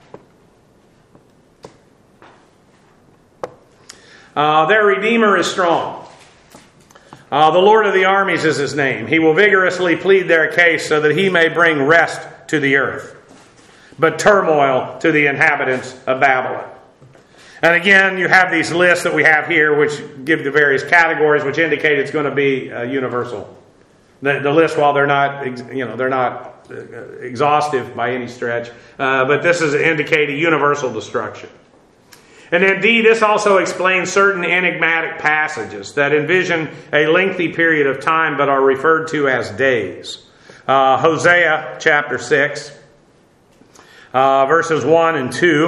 Their Redeemer is strong. The Lord of the armies is his name. He will vigorously plead their case so that he may bring rest to the earth, but turmoil to the inhabitants of Babylon. And again, you have these lists that we have here, which give the various categories, which indicate it's going to be universal. The list, while they're not exhaustive by any stretch, but this is indicating universal destruction. And indeed, this also explains certain enigmatic passages that envision a lengthy period of time but are referred to as days. Hosea chapter 6, verses 1 and 2,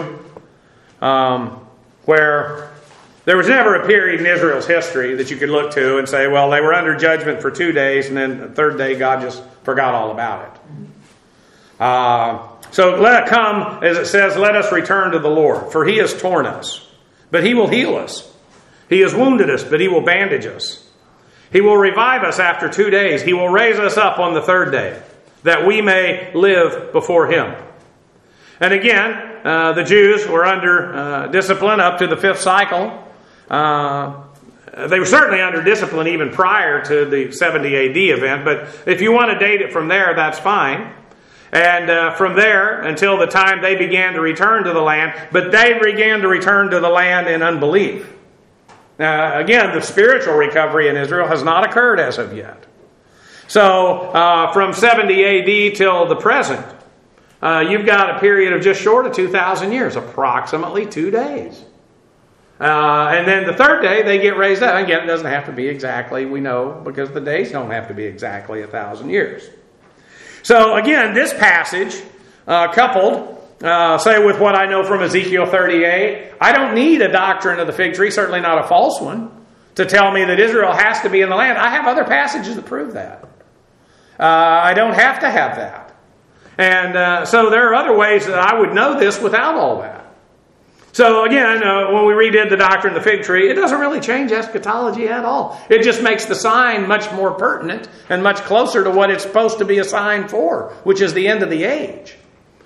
where there was never a period in Israel's history that you could look to and say, well, they were under judgment for 2 days, and then the third day God just forgot all about it. So let it come, as it says, let us return to the Lord, for he has torn us, but he will heal us. He has wounded us, but he will bandage us. He will revive us after 2 days. He will raise us up on the third day, that we may live before him. And again, the Jews were under discipline up to the 5th cycle. They were certainly under discipline even prior to the 70 AD event, but if you want to date it from there, that's fine. And from there until the time they began to return to the land, but they began to return to the land in unbelief. Again, the spiritual recovery in Israel has not occurred as of yet. So from 70 AD till the present, you've got a period of just short of 2,000 years, approximately 2 days. And then the third day, they get raised up. Again, it doesn't have to be exactly, we know, because the days don't have to be exactly 1,000 years. So again, this passage, coupled, say with what I know from Ezekiel 38, I don't need a doctrine of the fig tree, certainly not a false one, to tell me that Israel has to be in the land. I have other passages that prove that. I don't have to have that. And so there are other ways that I would know this without all that. So again, when we redid the doctrine of the fig tree, it doesn't really change eschatology at all. It just makes the sign much more pertinent and much closer to what it's supposed to be a sign for, which is the end of the age.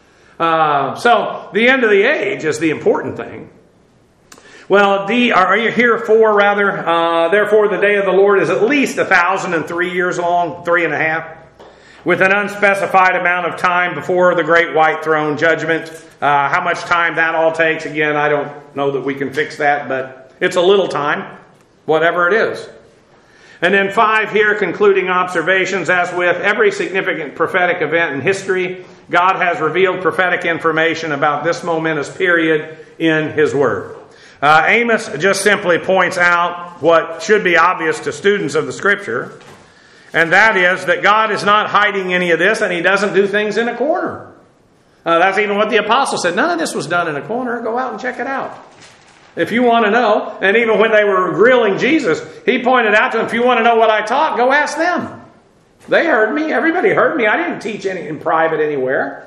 So the end of the age is the important thing. Well, therefore the day of the Lord is at least 1,003 years long, 3.5, with an unspecified amount of time before the great white throne judgment. How much time that all takes, again, I don't know that we can fix that, but it's a little time, whatever it is. And then 5 here, concluding observations. As with every significant prophetic event in history, God has revealed prophetic information about this momentous period in His Word. Amos just simply points out what should be obvious to students of the Scripture, and that is that God is not hiding any of this, and He doesn't do things in a corner. That's even what the apostle said. None of this was done in a corner. Go out and check it out. If you want to know, and even when they were grilling Jesus, He pointed out to them, if you want to know what I taught, go ask them. They heard me. Everybody heard me. I didn't teach any in private anywhere.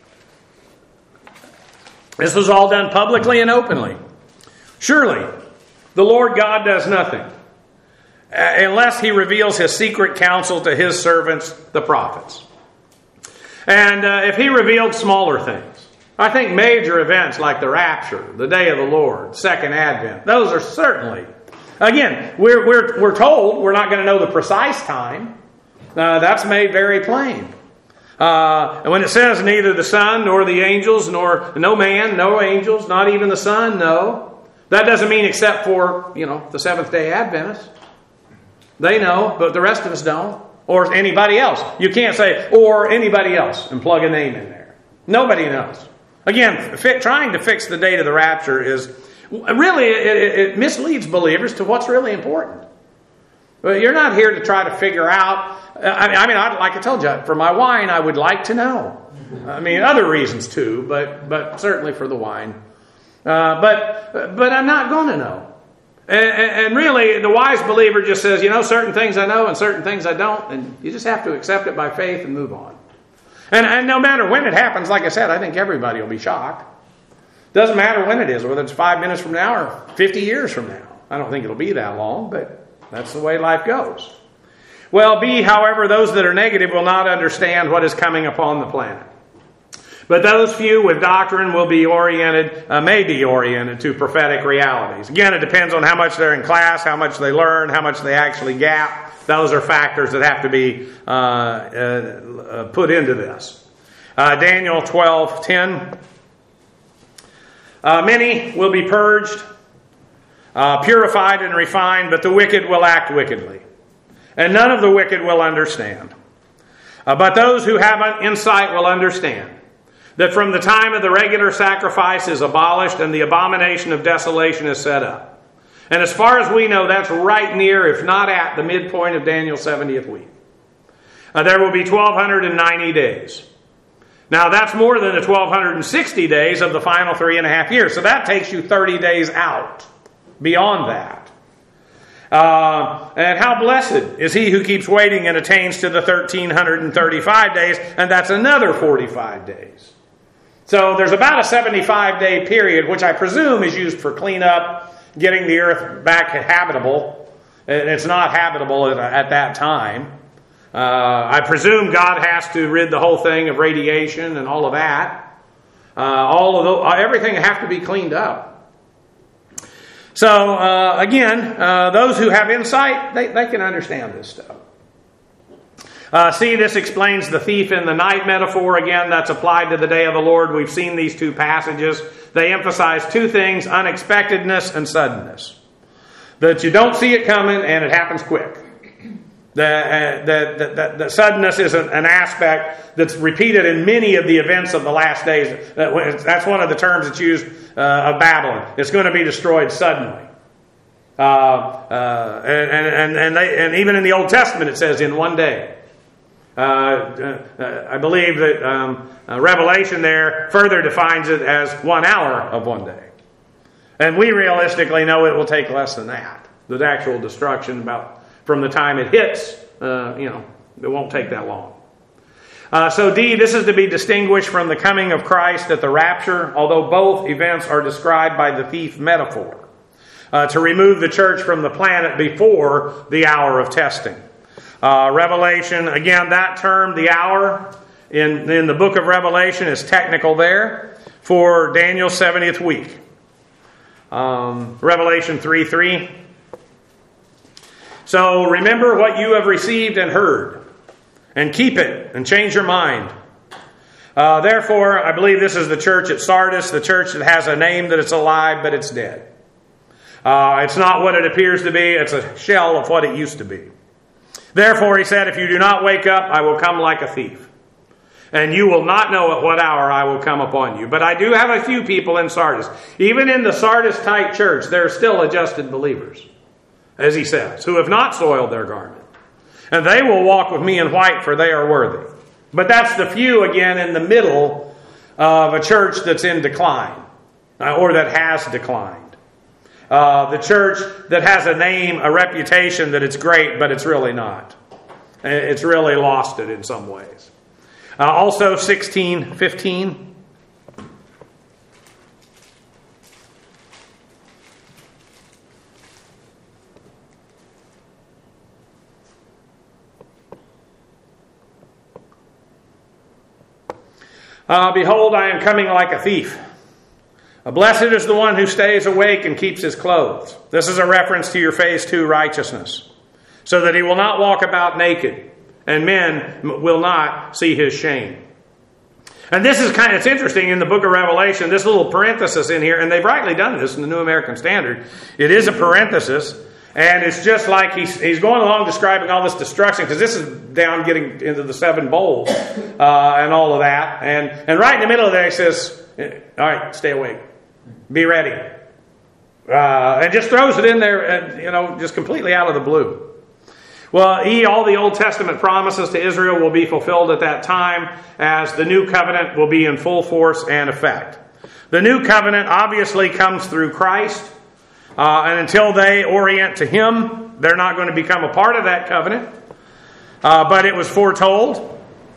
This was all done publicly and openly. Surely, the Lord God does nothing unless He reveals His secret counsel to His servants, the prophets. And if He revealed smaller things, I think major events like the rapture, the day of the Lord, second advent, those are certainly, again, we're told we're not going to know the precise time. That's made very plain. And when it says neither the Son nor the angels, nor no man, no angels, not even the Son, no. That doesn't mean except for, the Seventh-day Adventists. They know, but the rest of us don't. Or anybody else. You can't say, or anybody else, and plug a name in there. Nobody knows. Again, trying to fix the date of the rapture is, really, it misleads believers to what's really important. But you're not here to try to figure out, like I told you, for my wine, I would like to know. Other reasons too, but certainly for the wine. But I'm not going to know. And really, the wise believer just says, certain things I know and certain things I don't. And you just have to accept it by faith and move on. And no matter when it happens, like I said, I think everybody will be shocked. Doesn't matter when it is, whether it's 5 minutes from now or 50 years from now. I don't think it'll be that long, but that's the way life goes. Well, however, those that are negative will not understand what is coming upon the planet. But those few with doctrine may be oriented to prophetic realities. Again, it depends on how much they're in class, how much they learn, how much they actually gap. Those are factors that have to be put into this. Daniel 12:10. Many will be purged, purified and refined, but the wicked will act wickedly. And none of the wicked will understand. But those who have insight will understand that from the time of the regular sacrifice is abolished and the abomination of desolation is set up. And as far as we know, that's right near, if not at, the midpoint of Daniel's 70th week. There will be 1,290 days. Now, that's more than the 1,260 days of the final 3.5 years. So that takes you 30 days out beyond that. And how blessed is he who keeps waiting and attains to the 1,335 days, and that's another 45 days. So there's about a 75-day period, which I presume is used for cleanup, getting the earth back habitable. It's not habitable at that time. I presume God has to rid the whole thing of radiation and all of that. Everything have to be cleaned up. So again, those who have insight, they can understand this stuff. This explains the thief in the night metaphor. Again, that's applied to the day of the Lord. We've seen these two passages. They emphasize two things: unexpectedness and suddenness. That you don't see it coming and it happens quick. The suddenness is an aspect that's repeated in many of the events of the last days. That's one of the terms that's used of Babylon. It's going to be destroyed suddenly. And even in the Old Testament it says in one day. I believe that Revelation there further defines it as 1 hour of one day. And we realistically know it will take less than that. The actual destruction from the time it hits, it won't take that long. So D, this is to be distinguished from the coming of Christ at the rapture, although both events are described by the thief metaphor, to remove the church from the planet before the hour of testing. Revelation, again, that term, the hour, in the book of Revelation is technical there for Daniel's 70th week. Revelation 3:3. So remember what you have received and heard, and keep it, and change your mind. Therefore, I believe this is the church at Sardis, the church that has a name that it's alive, but it's dead. It's not what it appears to be. It's a shell of what it used to be. Therefore, he said, if you do not wake up, I will come like a thief. And you will not know at what hour I will come upon you. But I do have a few people in Sardis. Even in the Sardis-type church, there are still adjusted believers, as he says, who have not soiled their garment. And they will walk with me in white, for they are worthy. But that's the few, again, in the middle of a church that's in decline, or that has declined. The church that has a name, a reputation that it's great, but it's really not. It's really lost it in some ways. Also 16:15. Behold, I am coming like a thief. Blessed is the one who stays awake and keeps his clothes. This is a reference to your phase 2 righteousness. So that he will not walk about naked, and men will not see his shame. And this is it's interesting in the book of Revelation, this little parenthesis in here, and they've rightly done this in the New American Standard. It is a parenthesis, and it's just like he's going along describing all this destruction, because this is down getting into the 7 bowls and all of that. And right in the middle of that, he says, all right, stay awake. Be ready. And just throws it in there, and, just completely out of the blue. Well, all the Old Testament promises to Israel will be fulfilled at that time, as the new covenant will be in full force and effect. The new covenant obviously comes through Christ, and until they orient to Him, they're not going to become a part of that covenant. But it was foretold.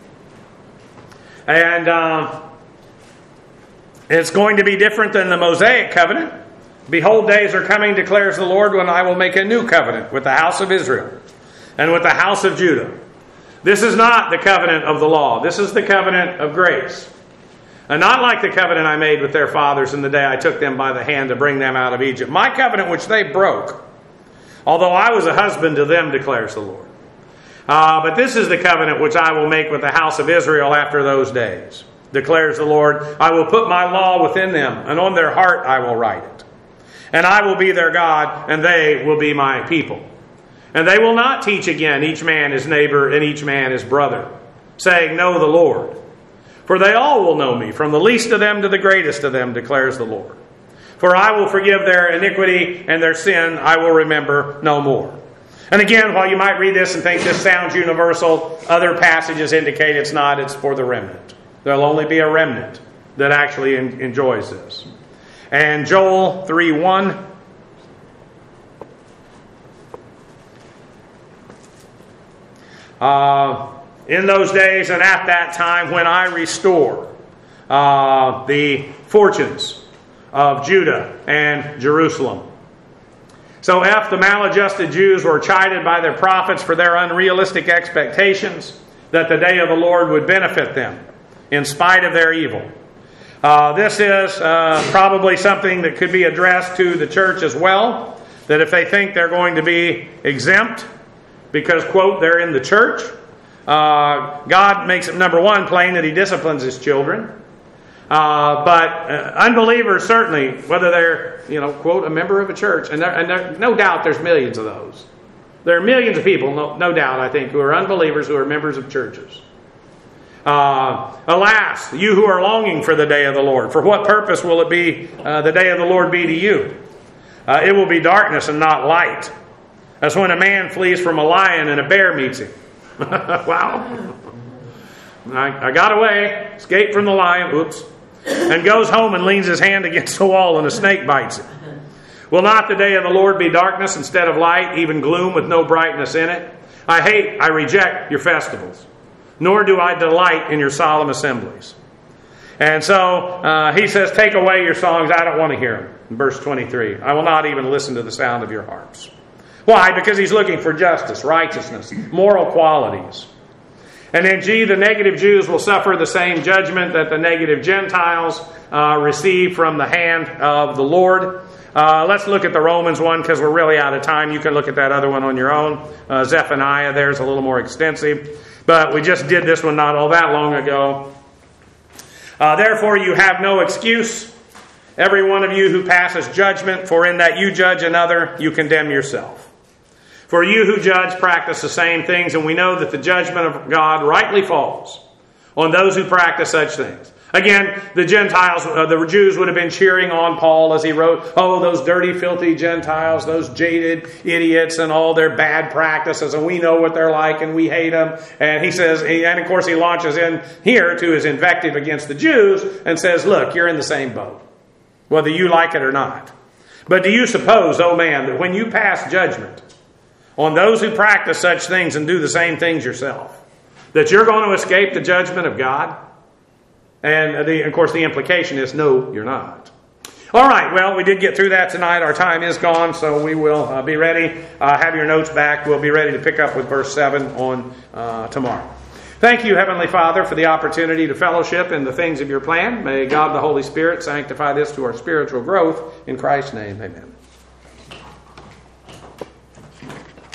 And it's going to be different than the Mosaic covenant. Behold, days are coming, declares the Lord, when I will make a new covenant with the house of Israel and with the house of Judah. This is not the covenant of the law. This is the covenant of grace. And not like the covenant I made with their fathers in the day I took them by the hand to bring them out of Egypt. My covenant which they broke, although I was a husband to them, declares the Lord. But this is the covenant which I will make with the house of Israel after those days, declares the Lord. I will put my law within them, and on their heart I will write it. And I will be their God, and they will be my people. And they will not teach again each man his neighbor and each man his brother, saying, know the Lord. For they all will know me, from the least of them to the greatest of them, declares the Lord. For I will forgive their iniquity, and their sin I will remember no more. And again, while you might read this and think this sounds universal, other passages indicate it's not. It's for the remnant. There'll only be a remnant that actually enjoys this. And Joel 3:1. In those days and at that time when I restore the fortunes of Judah and Jerusalem. So if the maladjusted Jews were chided by their prophets for their unrealistic expectations that the day of the Lord would benefit them in spite of their evil. This is probably something that could be addressed to the church as well, that if they think they're going to be exempt because, quote, they're in the church, God makes it, number one, plain that He disciplines His children. But unbelievers, certainly, whether they're, quote, a member of a church, and no doubt there's millions of those. There are millions of people, no doubt, I think, who are unbelievers who are members of churches. Alas, you who are longing for the day of the Lord, for what purpose will it be, the day of the Lord be to you? It will be darkness and not light, as when a man flees from a lion and a bear meets him. Wow. I got away, escaped from the lion, and goes home and leans his hand against the wall and a snake bites him. Will not the day of the Lord be darkness instead of light, even gloom with no brightness in it? I reject your festivals, nor do I delight in your solemn assemblies. And so he says, take away your songs. I don't want to hear them. In verse 23, I will not even listen to the sound of your harps. Why? Because he's looking for justice, righteousness, moral qualities. And then the negative Jews will suffer the same judgment that the negative Gentiles receive from the hand of the Lord. Let's look at the Romans one because we're really out of time. You can look at that other one on your own. Zephaniah, there's a little more extensive. But we just did this one not all that long ago. Therefore you have no excuse, every one of you who passes judgment, for in that you judge another, you condemn yourself. For you who judge practice the same things, and we know that the judgment of God rightly falls on those who practice such things. Again, the Gentiles, the Jews would have been cheering on Paul as he wrote, oh, those dirty, filthy Gentiles, those jaded idiots and all their bad practices, and we know what they're like and we hate them. And he says, and of course he launches in here to his invective against the Jews and says, look, you're in the same boat, whether you like it or not. But do you suppose, oh man, that when you pass judgment on those who practice such things and do the same things yourself, that you're going to escape the judgment of God? And of course the implication is, no, you're not. All right, well, we did get through that tonight. Our time is gone, so we will be ready. Have your notes back. We'll be ready to pick up with verse 7 on tomorrow. Thank you, Heavenly Father, for the opportunity to fellowship in the things of your plan. May God the Holy Spirit sanctify this to our spiritual growth. In Christ's name, amen.